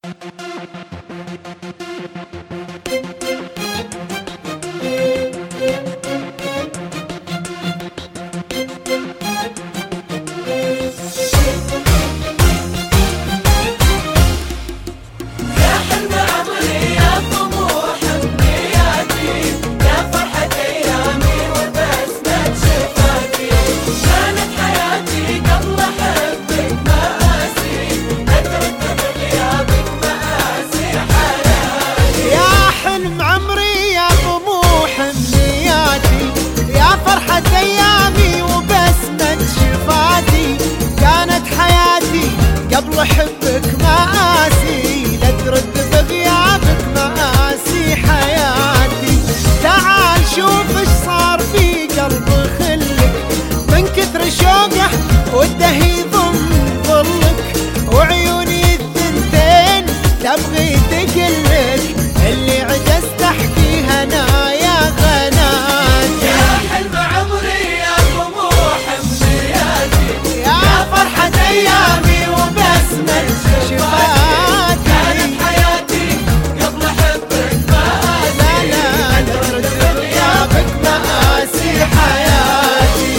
قبل حبك مآسي، لا ترد بغيابك مآسي حياتي. تعال شوف ايش صار في قلب خلك من كثر شوقه وده يضم ظلك، وعيوني الثنتين تبغي تقلك اللي عجزت احكيها انا يا غناتي. يا حلم عمري يا طموح امنياتي، يا فرحة ايامي وبسمة شفاتي. كانت حياتي قبل حبك مآسي، لا ترد بغيابك مآسي حياتي.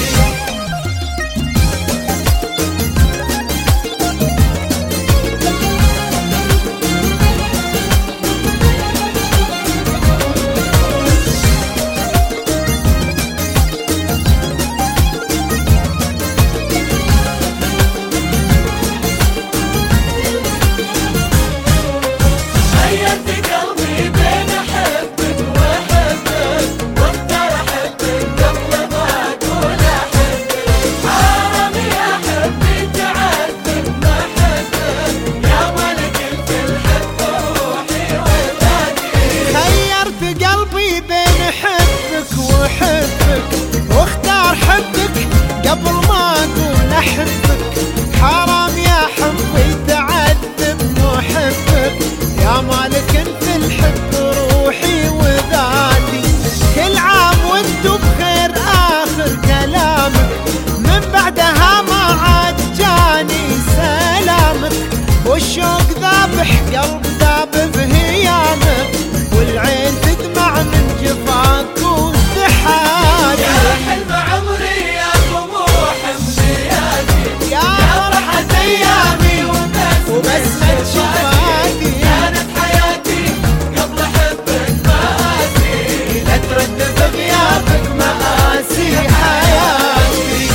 غيرت قلبي بين احبك واحبك، واختار احبك قبل ما اقول احبك. حرامي احبك تعذب ما احبك، يا ملك في الحب روحي وذاتي. خيرت قلبي بين حبك وحبك، واختار حبك قبل ما اقول احبك. حرام يا حبي تعذب محبك، يا مالك في الحب روحي وذاتي. كل عام وانتو بخير اخر كلامك، من بعدها ما عاد جاني سلامك. والشوق ذابح قلب ذاب بهيامك، والعين تدمع من جفاك وازدحامك. يا حلم عمري يا طموح امنياتي، يا فرحة ايامي وبسمة شفاتي. كانت حياتي قبل حبك مآسي، لا ترد بغيابك مآسي حياتي.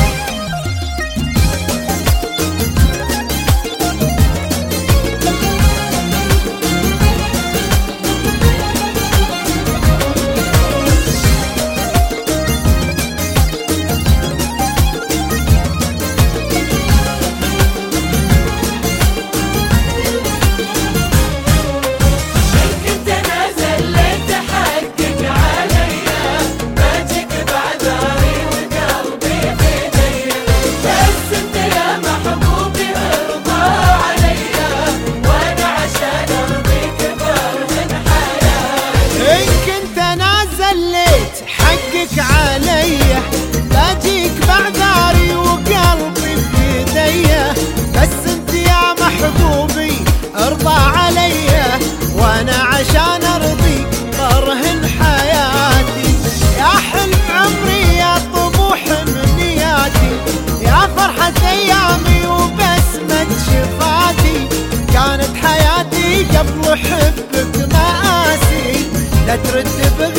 كنت انا زليت حقك عليا، باجيك بعذاري وقلبي في ايديا. بس انت يا محبوبي ارضى عليا، وانا عشان ارضيك برهن حياتي. إن كنت أنا زليت حقك عليا، باجيك بعذاري وقلبي بيديا. بس انت يا محبوبي ارضى عليا، وانا عشان ارضيك برهن حياتي. يا حلم عمري يا طموح امنياتي، يا فرحة ايامي وبسمة شفاتي. كانت حياتي قبل حبك مآسي، لا ترد